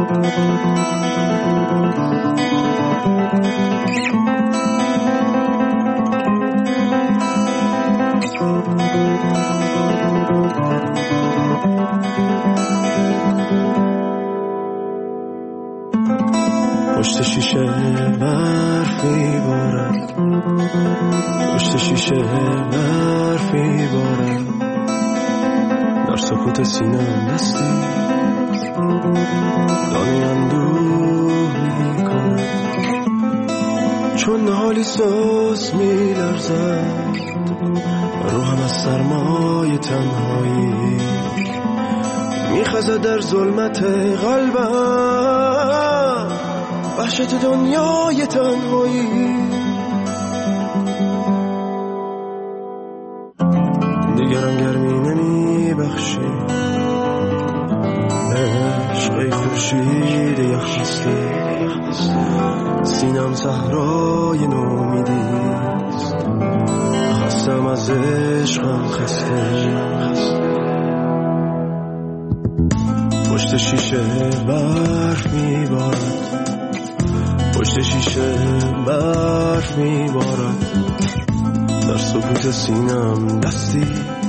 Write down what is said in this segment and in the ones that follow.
پشت شیشه برف میبارد، پشت شیشه برف میبارد، در سکوت سینه‌ام دستی دانه اندوه میکند، چون حالی سوز میلرزد روحم از سرمای تنهایی، میخزد در ظلمت قلبم وحشت دنیای تنهایی. دیگرم گرمی نمیبخشی، عشق خورشید یخ بسته، سینم صحرای نومیدیست، خستم از عشقم خسته. پشت شیشه برف میبارد، پشت شیشه برف میبارد، در سکوت سینم دستی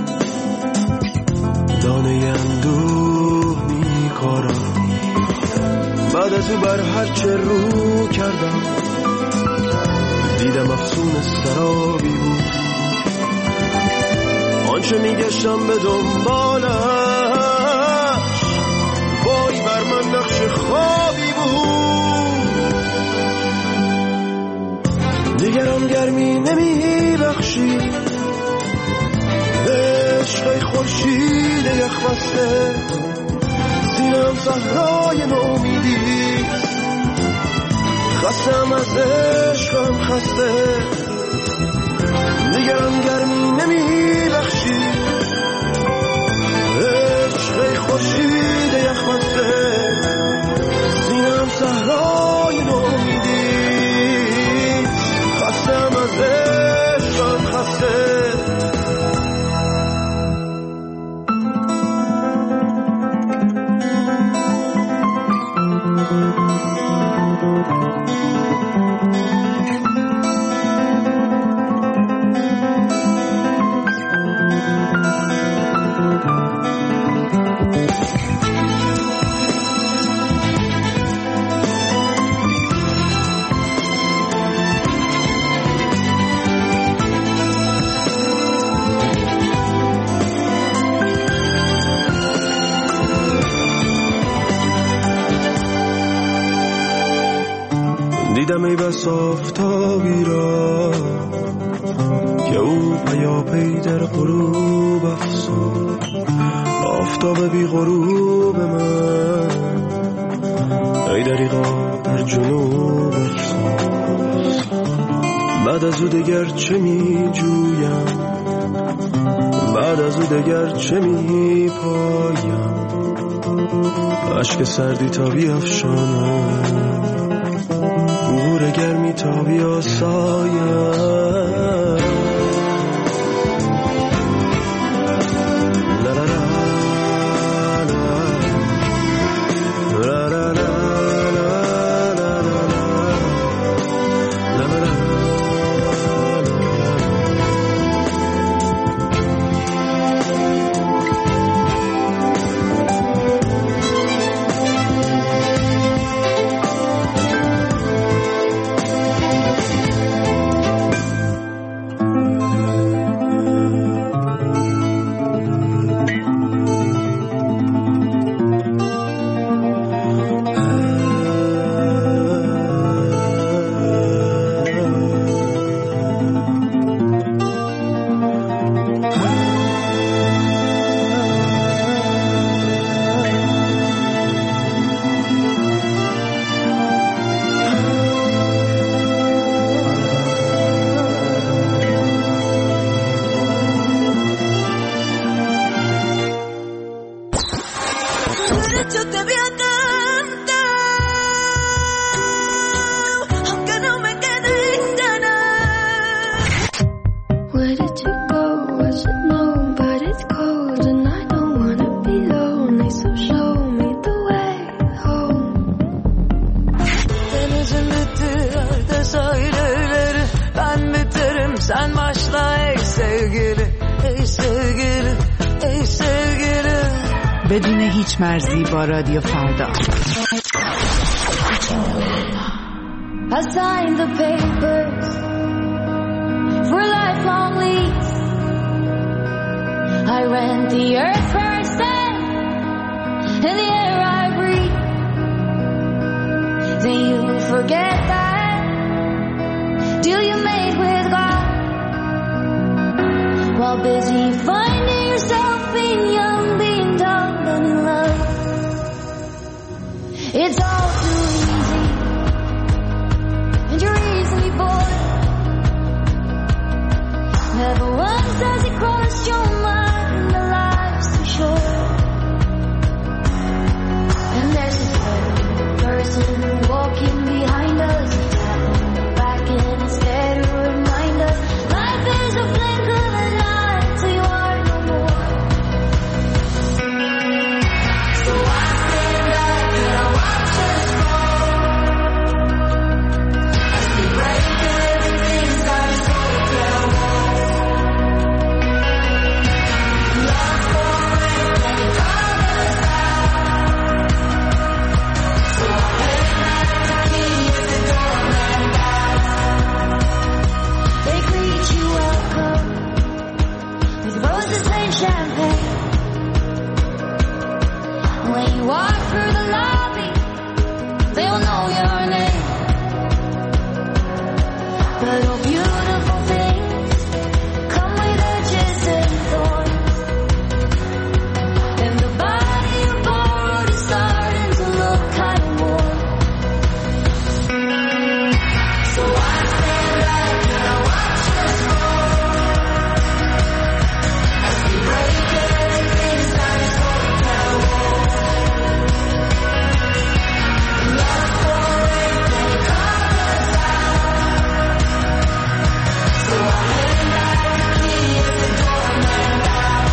دانه اندوه میکارم. بعد از او بر هرچه رو کردم دیدم افسون سرابی بود، آنچه میگشتم به دنبالش وای بر من نقش خوابی بود. دیگرم گرمی نمیبخشی، عشق خورشید یخ بسته، سینم صحرای نومیدیست، خستم از عشقم خسته. دیگرم گرمی نمیبخشی، عشق خورشید یخ بسته، سینم صحرای نومیدیست، خستم از عشقم خسته. دیدم ای بس آفتابی را که او پیاپی در غروب افسود، آفتاب بی غروب من ای دریغا در جنوب افسود. بعد از او دگر چه می جویم، بعد از او دگر چه می پایم، عشق سردی تا بیفشانم، گور گرمی تا بیاسایم. So show me the way home. بدون هیچ مرزی با رادیو فردا. I signed the papers for lifelong lease. I rent the earth firsthand and the air I breathe. Then you forget that deal you made with God, while busy finding yourself being young, being dumb and in love. It's all too easy, and you're easily bored. Never once has it crossed your mind that life's too short. And there's this person walking behind us, back in his head to remind us life is a blink of an eye till you are no more. So I stand back and I watch us fall. As we break everything inside us, hotel walls. Lost for it, and it called us out. So I hand back the key as the doorman dies. They greet you welcome with roses and champagne. When you walk through the lobby, they'll know your name. But all beautiful things come with edges and thorns, and the body you borrowed is starting to look kind of warm. So I stand back and I watch us fall, as we break everything inside us, hotel walls. Love for it, then it called us out. So I hand back the key as the doorman dies.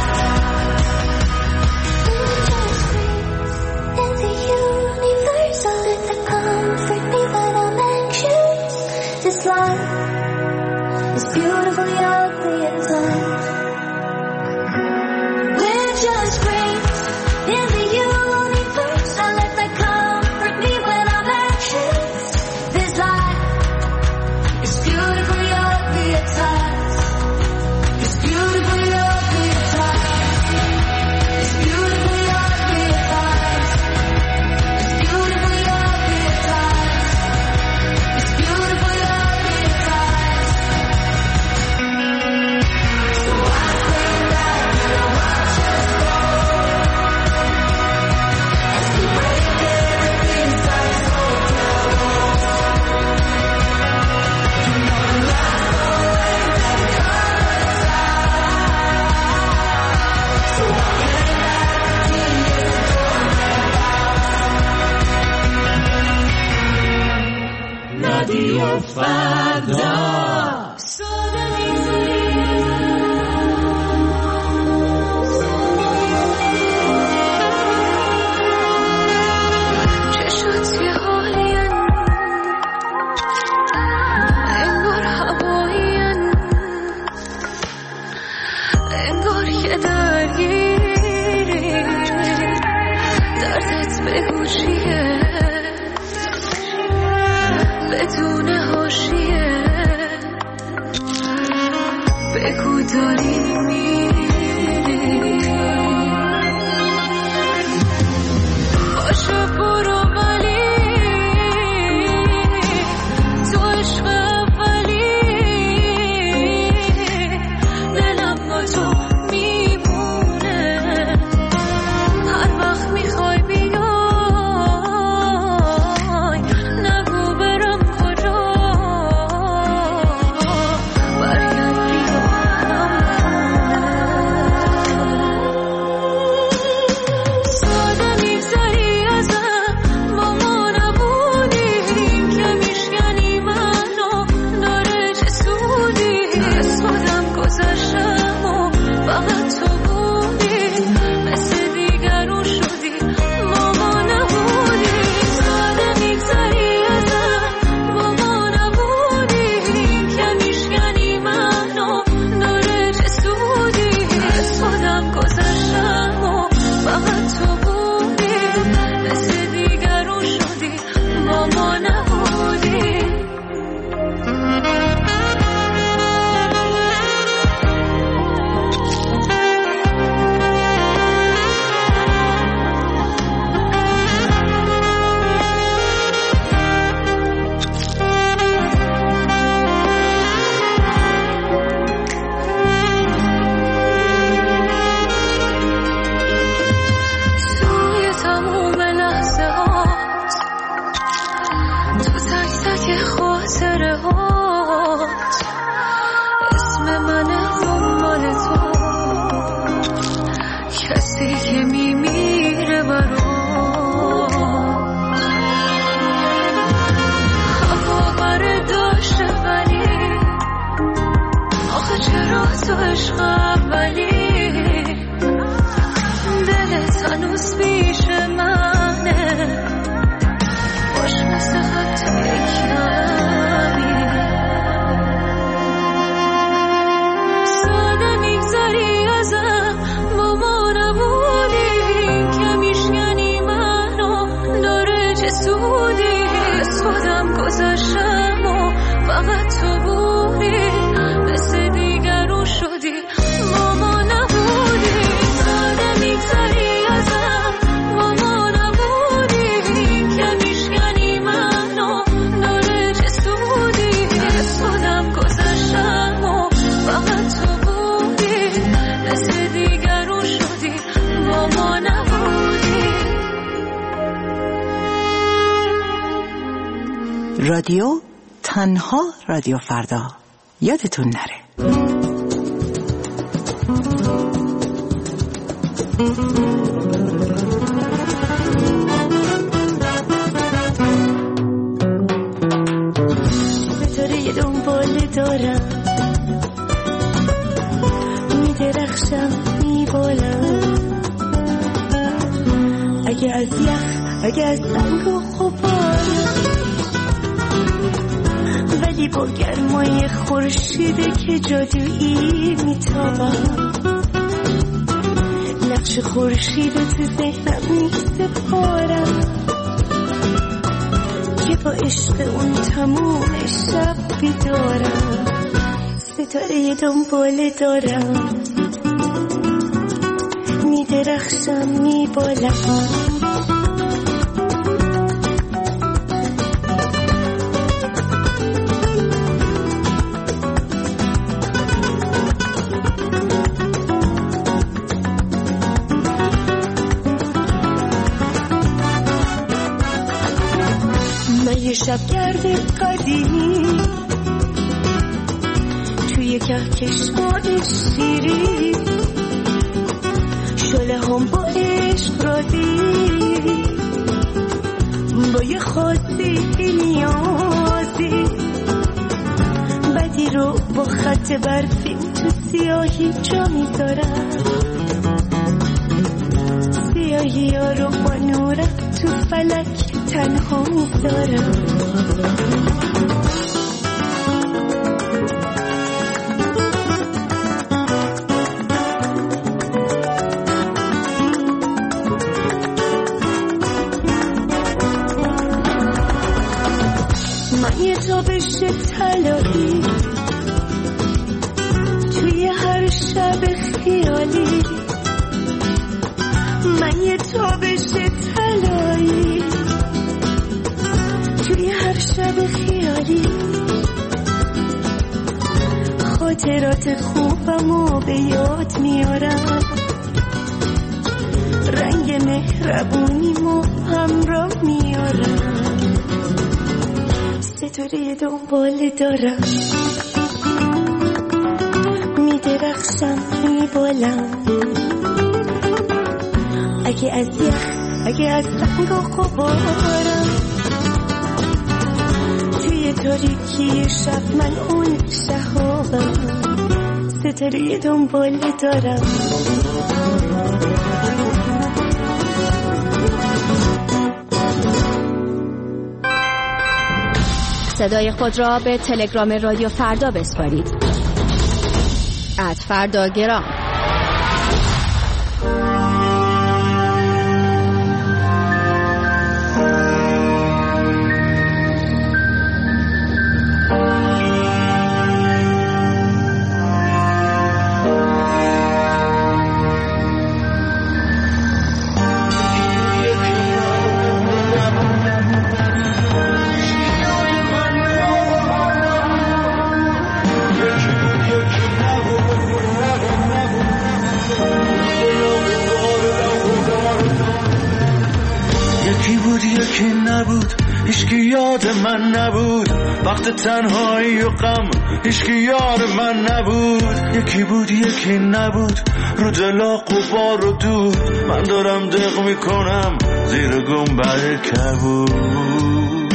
In the universe, I let that comfort me when I'm anxious. This life is beautifully ugly at times. We're just friends in the universe. I let that comfort me when I'm anxious. This life is beautifully ugly at times. It's beautifully ugly at times. It's beautifully ugly at times. It's beautifully ugly at times. It's beautifully ugly at times. So I stand back and I watch us fall, as we break everything inside us, hotel walls. You know the last always that it called us out. So I hand back the key as the doorman dies. رادیو فردا. چشات یه حالین، انگار هوایین، انگار یه درگیری، دردت به گوشیه بدون حاشیه. کسی که میمیره برام باور داشته ولی آخه چرا تو عشق اولی دلت هنوز پیش منه باش مثل خط کمی ساده میگذاری ازم با ما نبودی که میشکنی منو داره چه سودی از خودم گذاشتم و فقط تو بودی مثل دیگرون شدی با ما نبودی ساده میگذاری ازم با ما نبودی که میشکنی منو داره چه سودی از خودم گذاشتم و فقط تو بودی مثل دیگرون شدی با ما نبودی. رادیو تنها رادیو فردا، یادتون نره. ستاره دنبال دارم میدرخشم میبالم اگه از یخ اگه از سنگ و غبارم ولی با گرمای خورشیده که جادویی میتابم نقش خورشید تو ذهنم میسپارم که با عشق اون تموم شب بیدارم ستاره دنبال دارم میدرخشم میبالم یه شبگرد قدیمی توی کهکشان شیری شله هم با عشق رازی با یه خاصی نیازی بدی رو با خط برفی تو سیاهی جا میذارم سیاهی ها رو با نورت تو فلک تنها میذارم من یه تابش طلایی توی هر شب خیالی من یه تابش طلایی توی هر شب خیالی خاطرات خوبمو به یاد میارم رنگ مهربونیمو همراه میارم ستاره دنبال دارم میدرخشم میبالم اگه از یخ اگه از سنگ و غبارم توی تاریکی شب من اون شهابم ستاره دنبال دارم صدای خود را به تلگرام رادیو فردا بسپارید. @فرداگرام. بود یکی نبود، هیچکی یاد من نبود. وقت تنهایی و غم هیچکی یار من نبود. یکی بود یکی نبود، رو دلا غبار و دود. من دارم دق میکنم زیر گنبد کبود.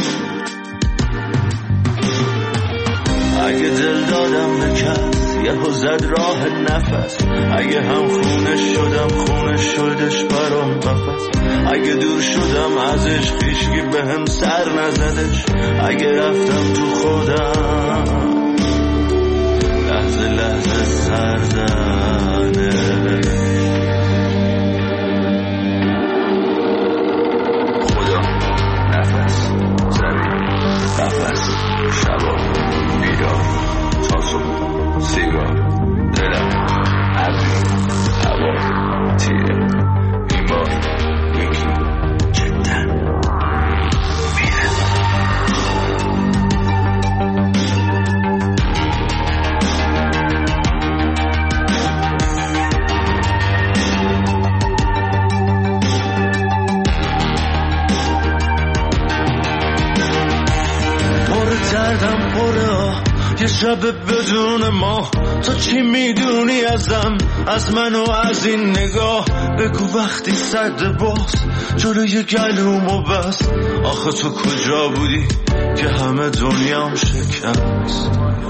اگه دل دادم به کس یهو زد راه نفس. اگه هم خونه شدم خونه شدش برام قفس. اگه دور شدم ازش هیچکی بهم سر نزدش. اگه رفتم تو خودم لحظه لحظه سر زنش. خدا نفس زمین قفس شبا بیدار تا صبح سیگار دلم ابری هوا تیره بیمار یکی جدا میره. پر دردم پره یه شب بدون ما. تو چی میدونی ازم، از من و از این نگاه؟ بگو وقتی صد باز جلوی گلومو بس. آخه تو کجا بودی که همه دنیام شکست؟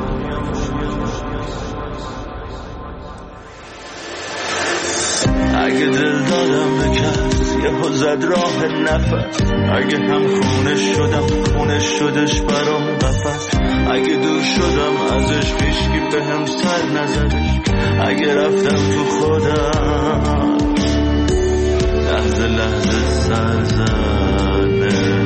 اگه دل دادم به کس یهو زد راه نفس. اگه هم خونه شدم خونه شدش برام قفس. اگه دور شدم ازش هیچکی بهم سر نزدش. اگه رفتم تو خودم لحظه لحظه سر زنش.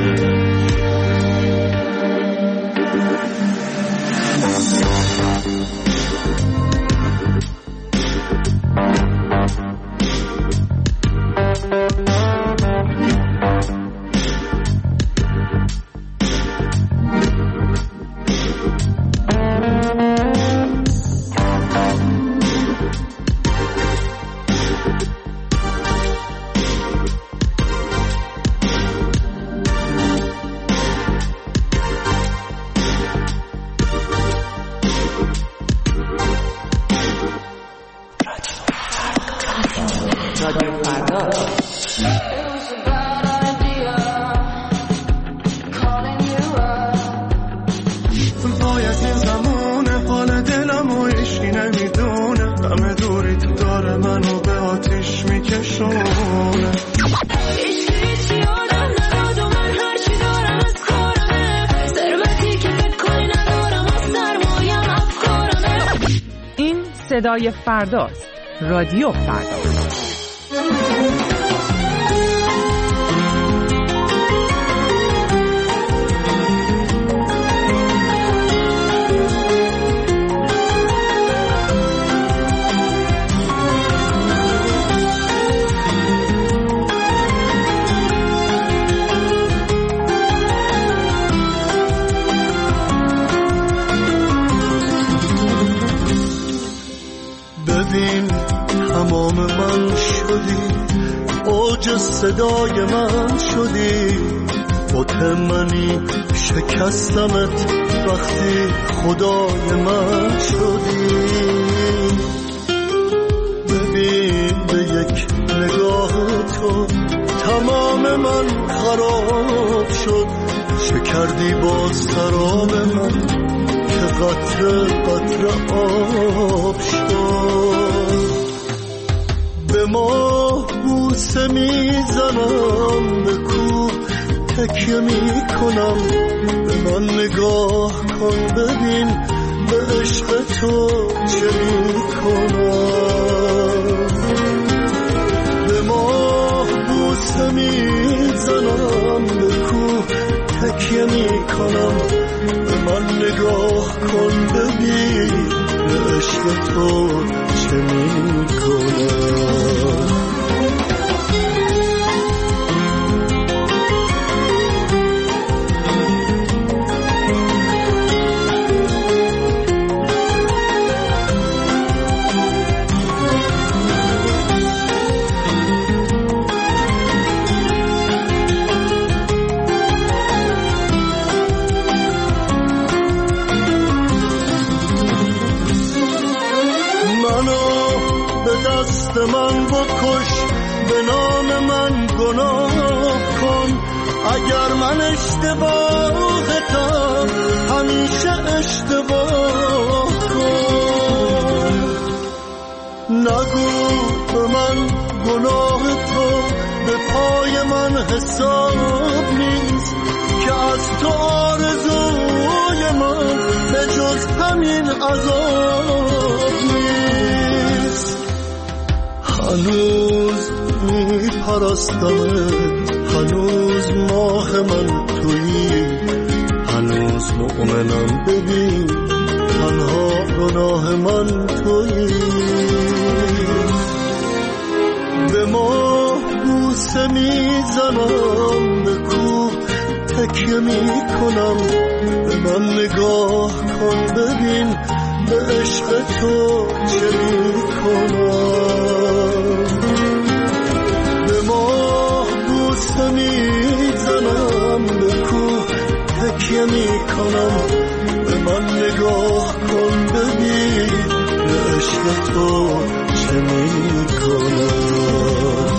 صدای فرداست. رادیو فردا. صدای من شدی، مطمئنی شکستمت وقتی خدای من شدی. ببین به یک نگاه تو تمام من خراب شد. شکردی با سراب من که قطره قطره آب شد. به ما بوسه میزنم، به کوه تکیه میکنم. به من نگاه کن ببین به عشق تو چه میکنم. به ما بوسه میزنم، به کوه تکیه میکنم. به من نگاه کن ببین به عشق تو چه میکنم. گناه کن. اگر من اشتباهتم همیشه اشتباه کن. نگو به من گناه تو به پای من حساب نیست که از تو آرزوی من به جز همین عذاب نیست. هنوز میپرستمت، هنوز ماه من تویی، هنوز مؤمنم ببین تنها گناه من تویی. به ماه بوسه میزنم، به کوه تکیه میکنم، به من نگاه کن ببین به عشق تو چه میکنم. به ماه بوسه میزنم، به کوه تکیه میکنم، به من نگاه کن ببین به عشق تو چه میکنم.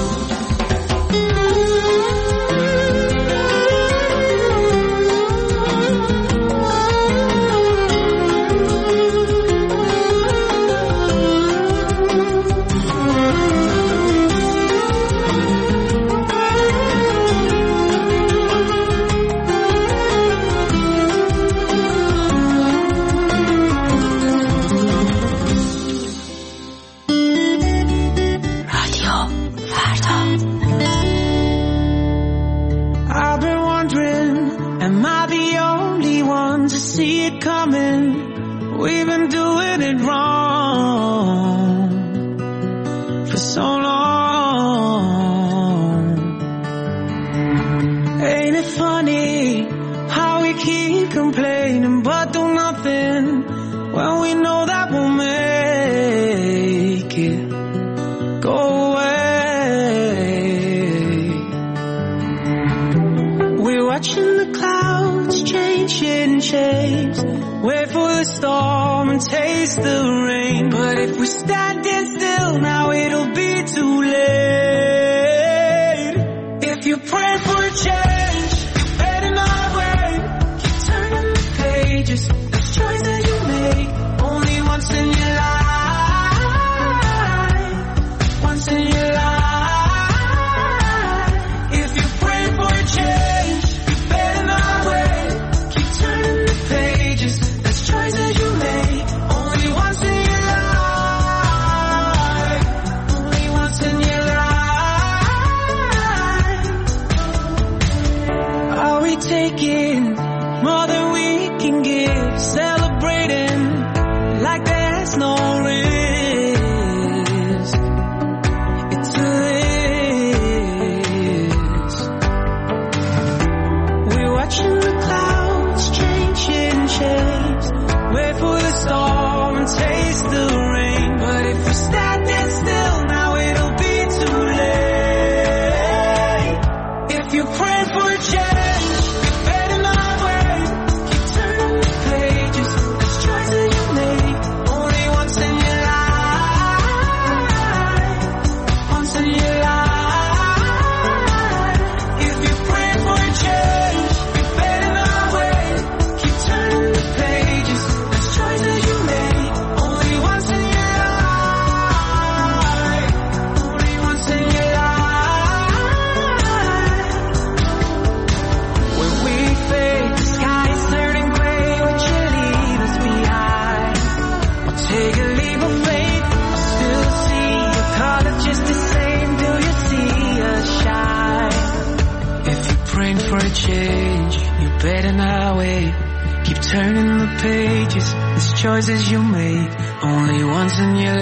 Choices you made only once in your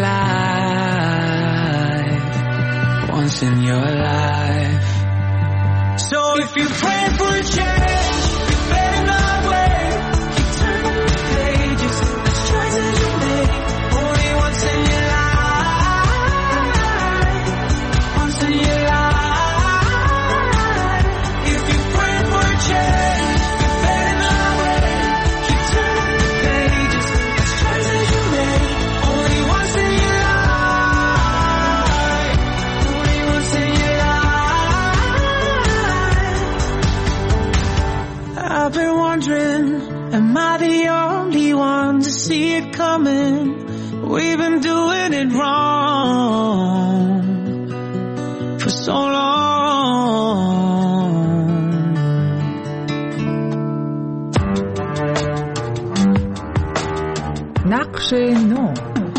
life, once in your life. So if you pray for a change, you better not wait. Keep turning the pages. There's choices you made only once in your life, once in your life. If you pray for a change, you better not wait. Keep turning the pages. it coming. We've been doing it wrong for so long. نقش نو.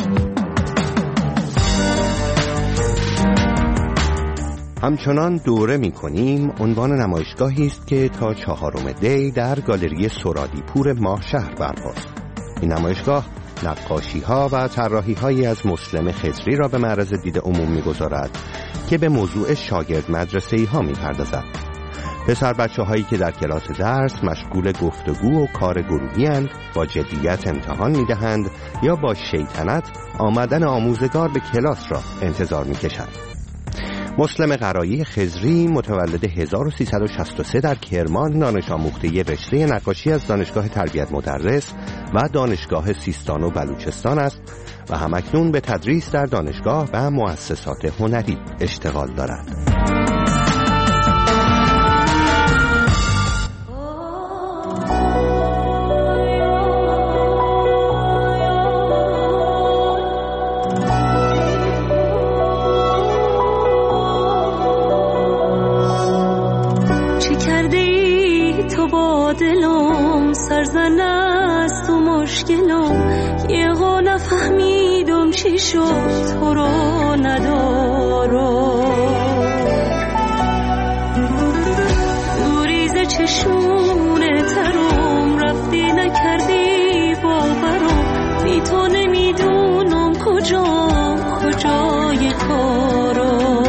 همچنان دوره می کنیم عنوان نمایشگاهی است که تا 4 دی در گالری سرادیپور ماهشهر برپاست. این نمایشگاه نقاشی ها و طراحی هایی از مسلم خضری را به معرض دید عموم می گذارد که به موضوع شاگرد مدرسه‌ای ها می پردازد. پسر بچه هایی که در کلاس درس مشغول گفتگو و کار گروهی اند، با جدیت امتحان می دهند یا با شیطنت آمدن آموزگار به کلاس را انتظار می کشند. مسلم قرایی خضری متولد 1363 در کرمان، دانش آموخته رشته نقاشی از دانشگاه تربیت مدرس و دانشگاه سیستان و بلوچستان است و همکنون به تدریس در دانشگاه و مؤسسات هنری اشتغال دارد. سرزن است و مشکلم یه ها نفهمیدم چی شد تو رو ندارم دوریز چشونه ترم رفتی نکردی باورم بی تو نمیدونم کجای کارم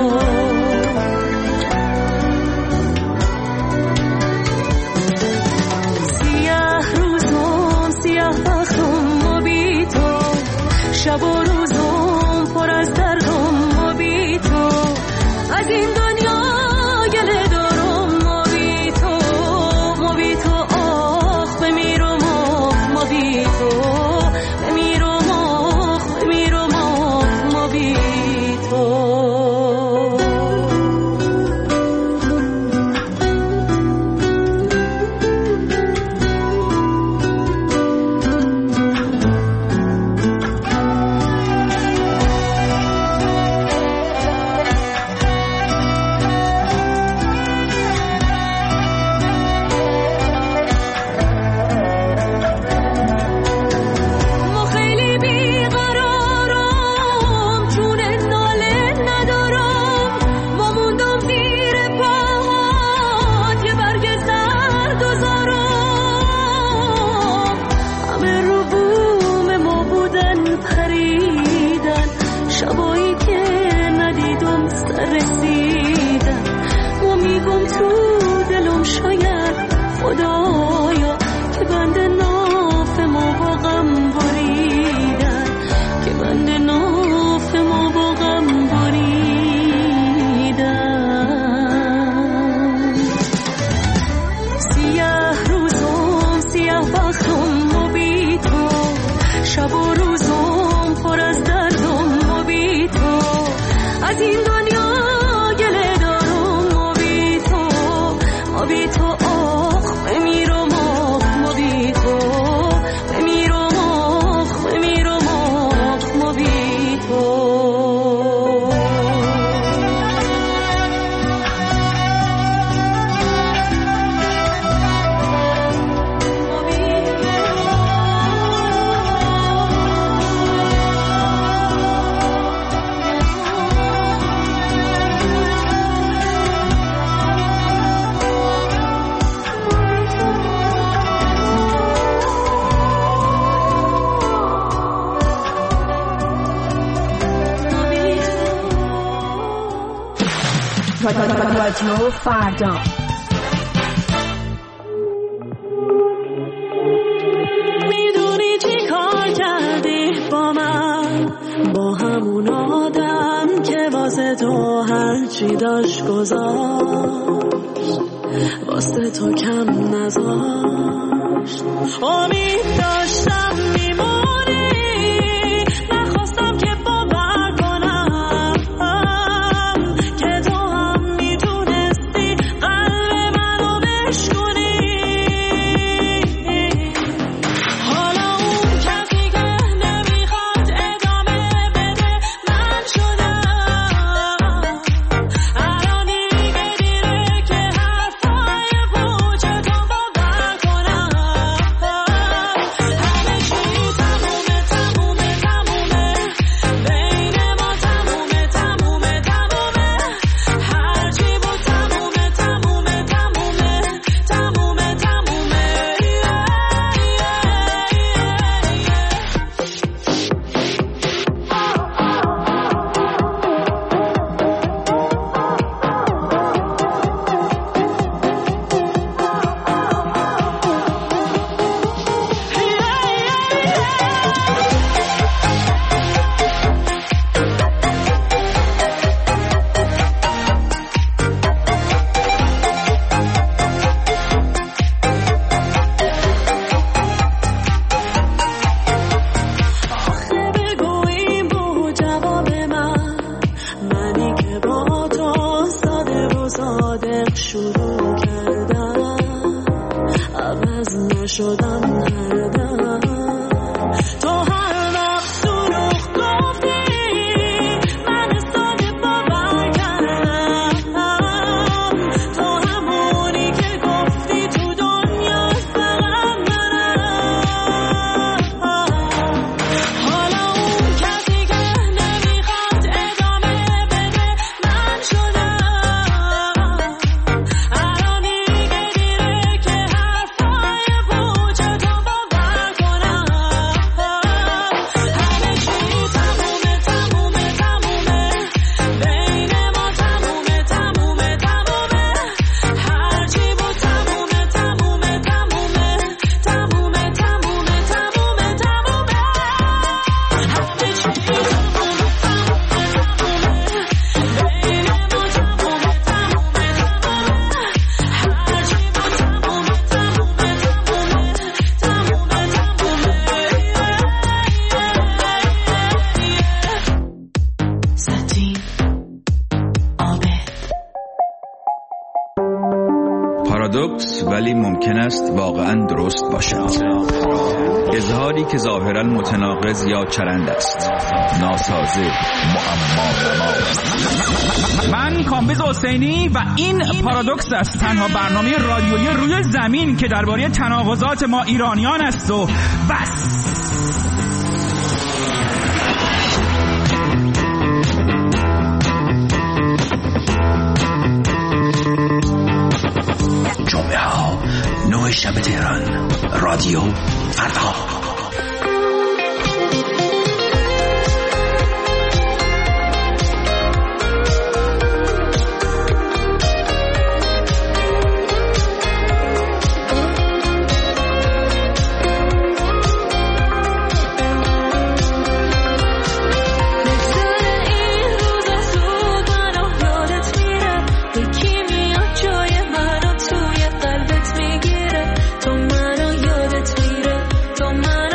شب و روزم پر از دردم و بی تو از این دنیا گله دارم ما بی تو آخ بمیرم آخ ما بی تو بمیرم آخ ما بی تو رادیو فردا. میدونی چی کار کردی با من، با همون آدم که واسه تو هرچی داشت گذاشت، واسه تو کم نذاشت. امید داشتم میمونی، نخواستم که باور کنم که تو هم میتونستی قلب منو بشکنی. حالا اون کسی که صادق شروع کردم، عوض نشدم هر دم. تو هر وقت دروغ گفتی من ساده باور کردم، تو همونی که گفتی تو دنیا فقط منم. حالا اون کسی که نمیخواد ادامه بده من شدم، الان دیگه دیره که حرفای پوچتو باور کنم. همه چی تمومه تمومه تمومه، بین ما تمومه تمومه تمومه، هرچی بود تمومه تمومه تمومه تمومه تمومه تمومه تمومه، همه چی تمومه بین ما تمومه تمومه تمومه، هرچی بود تمومه تمومه تمومه. سطیم آبه پارادوکس ولی ممکن است واقعا درست باشد. اظهاری که ظاهرا متناقض یا چرند است، ناسازه، معما. من کامبیز حسینی و این پارادوکس است، تنها برنامه رادیویی روی زمین که درباره تناقضات ما ایرانیان است و بس. جمعه ها 9 شب تهران، رادیو فردا. این روزا زود منو یادت میره، یکی میاد جای منو توی قلبت میگیره، تو منو یادت میره، تو منو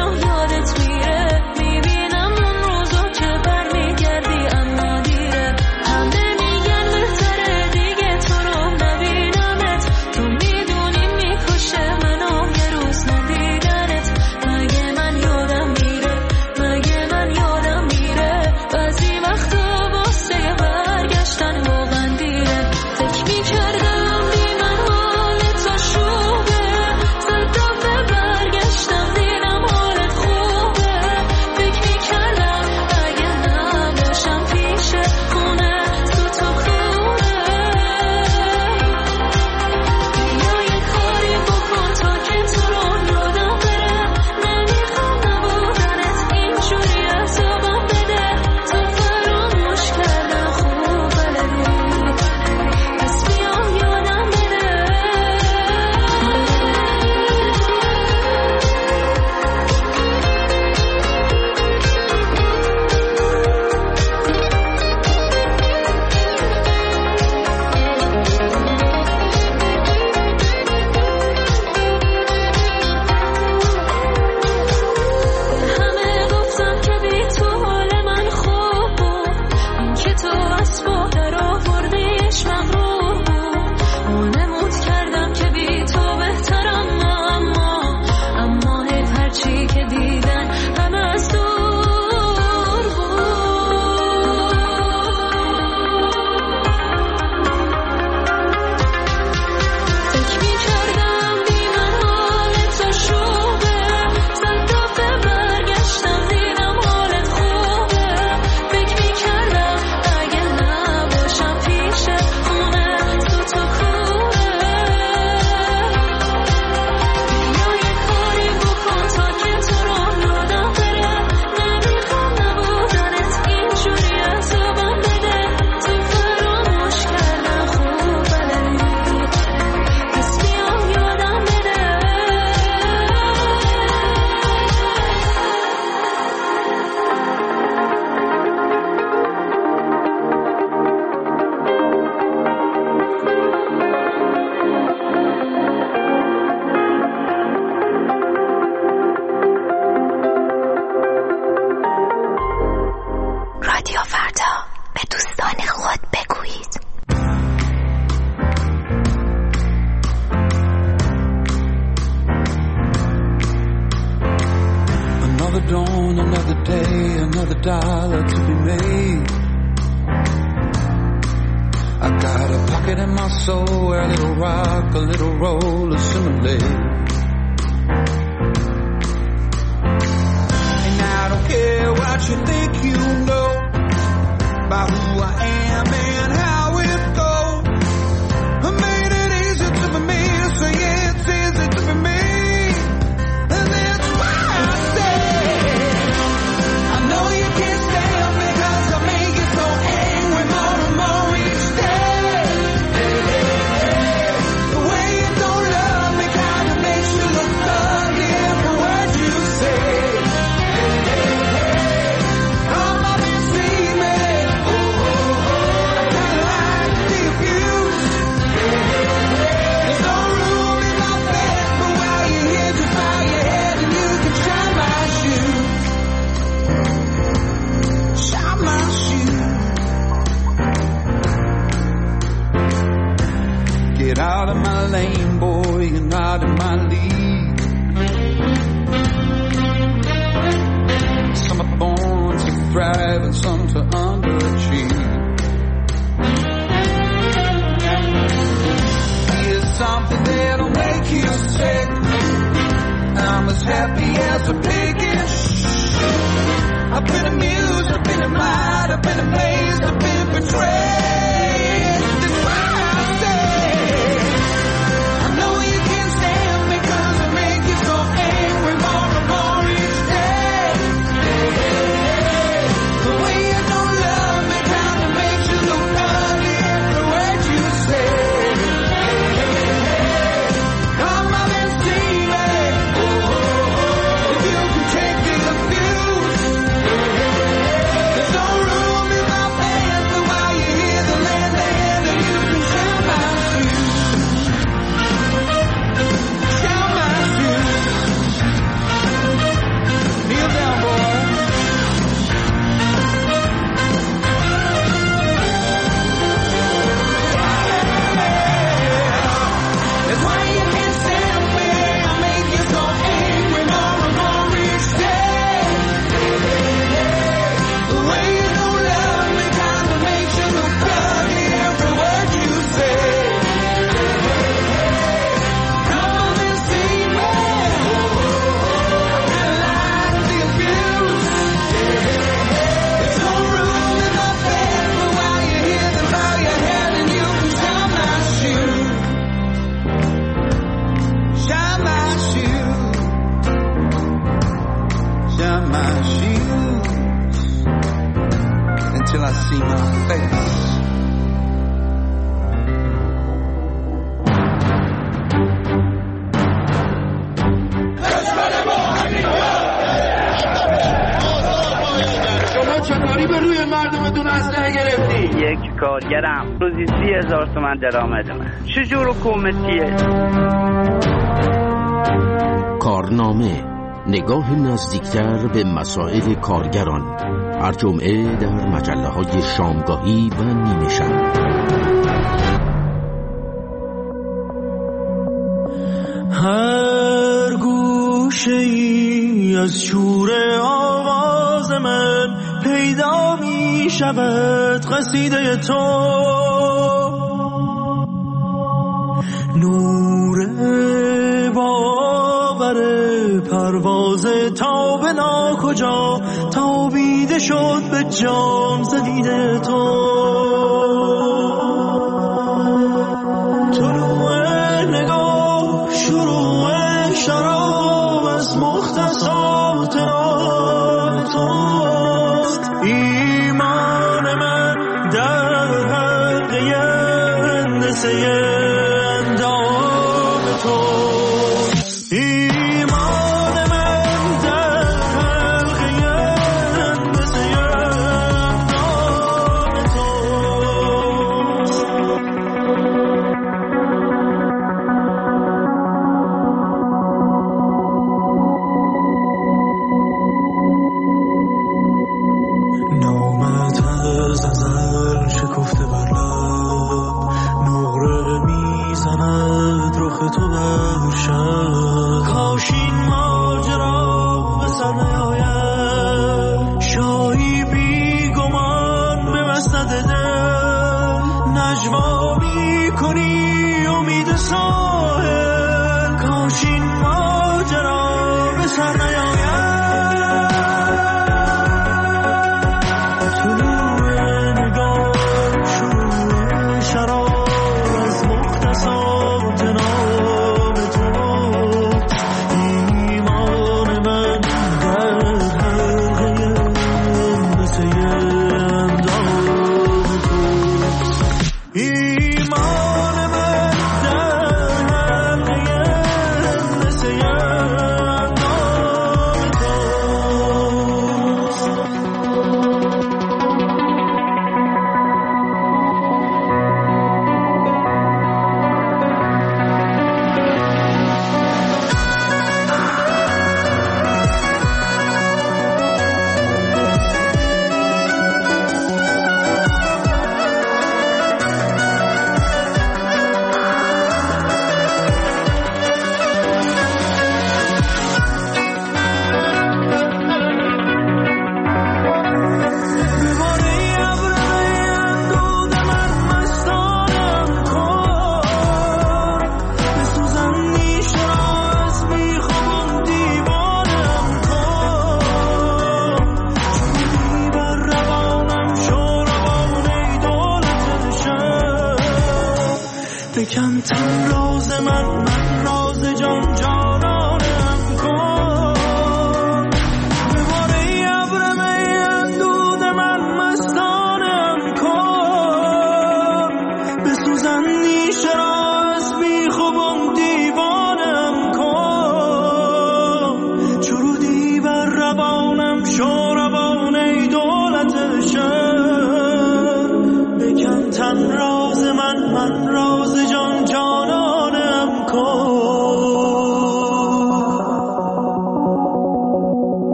the dollar to be made. I got a pocket in my soul where a little rock, a little roll assimilate. And I don't care what you think you know about who I am and how it goes. I made it easy to be me, so yeah, it's easy to be me. And that's why I say I know you can't stand me, cause I make you so angry more and more each day. The way you don't love me kinda makes you look ugly every word you say. Come up and see me. I kinda like the abuse. There's no room in my bed, but while you're here, just bow your head and you can shine my shoe. Shine my shoe. Get out of my lane, boy, you're not in my league. Some are born to thrive and some to underachieve. Here's something that'll make you sick. I'm as happy as a pig in shit. I've been amused, I've been admired, I've been amazed, I've been betrayed. That's why I say I know you can't stand me, cause I make you so angry more and more each day. The way you don't love me kinda makes you look ugly every word you say. Come up and see me. If you can take the abuse. There's no room in my bed, but while you're here, the land and you can shine my shoes. Shine my shoes. Kneel down, boy. That's why you can't stand me. I make you so angry more and more each day. The way you don't love me kinda makes you look ugly every word you say. Come on and see me. I like the abuse. There's no room in my bed, but while you're here, then bow your head and you can shine my shoe. Shine my shoe. Shine my shoes until I see my face. شما چطوری به روی مردمتون اسلحه گرفتی؟ یک کارگرم روزی 30,000 تومان درآمد من. چجور حکومتیه؟ کارنامه، نگاه نزدیکتر به مسائل کارگران، هر جمعه در مجله‌های شامگاهی و نیمه شب. هر گوشه‌ای از شور آواز من پیدا می شود قصیده تو، نور باور پرواز تا به ناکجا تابیده شد به جام زدید تو. طلوع نگاه شروع شراب از مختصات راه توست، ایمان من در حلقه هندسه اندام توست، ایمان من در حلقه هندسه اندام توست. نامت از ازل شکفته بر لب، نقره میزند رخ تو بر شب. کاش این ماجرا به سر نیاید، شاید امید ساحل، کاش این ماجرا به سر نیاید. طلوع نگاه، شروع شراب از مختصات نام تو، ایمان من در حلقه مثل اندام تو، ایمان من در حلقه مثل اندام بکن تن راز من راز جان جانانم کن.